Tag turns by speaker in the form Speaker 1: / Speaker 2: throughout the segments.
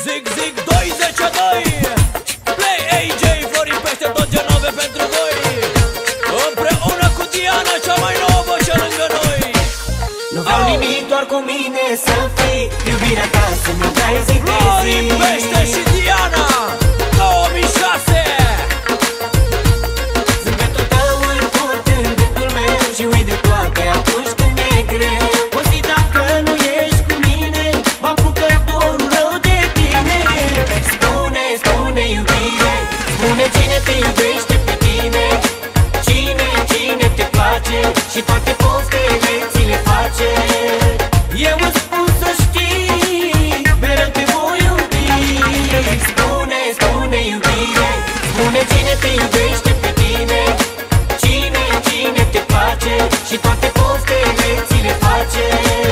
Speaker 1: Zic, 22 Play AJ, Florin Pește, tot Genove pentru voi. Împreună cu Diana, cea mai nouă și lângă noi.
Speaker 2: Nu vreau nimic, doar cu mine să fii. Iubirea ta să-mi dai zi de zi.
Speaker 1: Florin Pește și Diana 2006.
Speaker 2: Zâmbetul tău îl port în gândul meu și uit de toate atunci când e greu. O zi dacă nu ești cu mine, mă apucă dorul rău de tine. Spune, spune iubire, spune cine te iubește pe tine. Cine te place și toate postele ți le face. Eu îți spun să știi, mereu te voi iubi. Spune, spune iubire, spune cine te iubește pe tine. Cine te place și toate postele ți le face.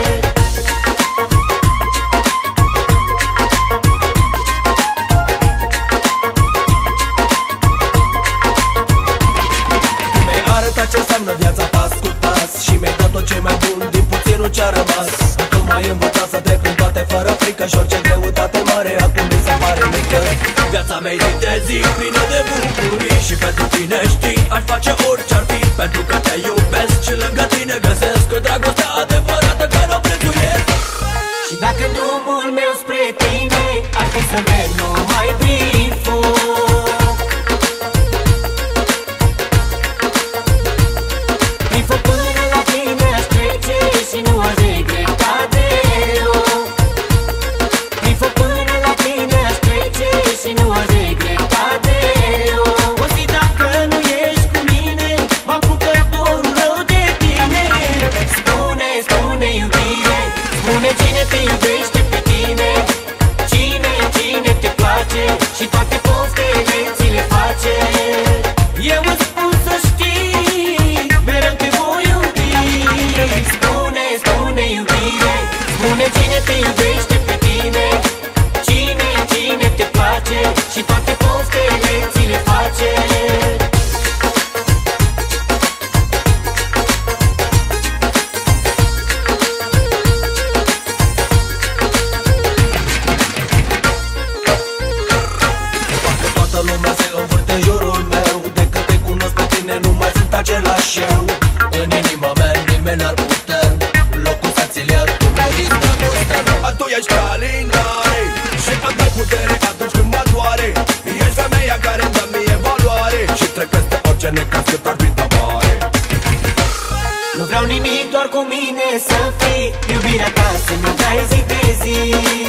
Speaker 1: Ce înseamnă viața pas cu pas și mi-ai dat tot ce mai bun din puținul ce-a rămas. Acum m-ai învățat să trec prin toate fără frică și orice greutate mare acum mi se pare mică. Viața mea e zi de zi plină de bucurii și pentru tine știi aș face orice-ar fi. Pentru că te iubesc și lângă tine găsesc o dragoste adevărată care o prețuiesc.
Speaker 2: Și dacă drumul meu spre tine ar fi să merg numai prin foc, și nu aș regreta deloc. Prin foc până la tine aș trece și nu aș regreta deloc. O zi dacă nu ești cu mine, mă apucă dorul rău de tine. Spune, spune iubire, spune cine te iubește pe tine. Cine te place și toate postele ți le face. Eu îți spun să știi, mereu te voi iubi. Spune, spune iubire, spune cine te iubește pe tine. Cine te place și toate postele ți le face.
Speaker 1: Toată lumea se învârte în jurul meu, de când te cunosc pe tine nu mai sunt același eu. În inima mea nimeni n-ar putea locul să ți-l ia, tu meriți dragostea. Tu ești ca linare și îmi dai putere atunci când mă doare. Ești femeia care îmi dă mie valoare și trec peste orice necaz cât ar fi de mare.
Speaker 2: Nu vreau nimic, doar cu mine să fii. Iubirea ta să-mi dai zi de zi.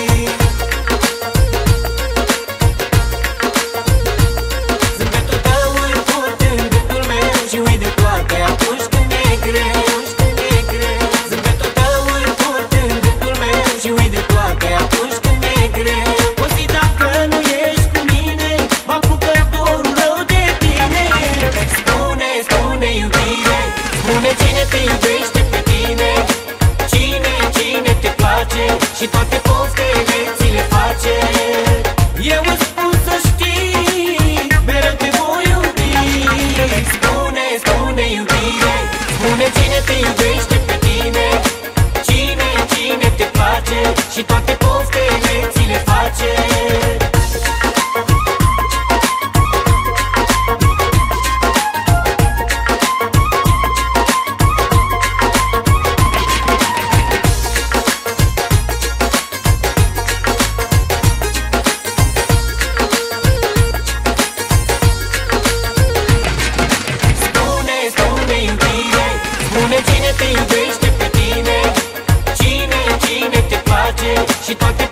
Speaker 2: Zâmbetul tău îl port în gândul meu și uit de toate atunci când e greu. Zâmbetul tău îl port în gândul meu și uit de toate atunci când e greu. O zi dacă nu ești cu mine, mă apucă dorul rău de tine. Spune, spune iubire, spune cine te iubește pe tine. Cine te place și toate postele ți le face. Eu îți spun să știi, mereu te voi iubi. Spune, spune iubire, spune cine te iubește pe tine. Cine te place și toate postele ți le face. Spune cine te iubește pe tine. Cine te place și toate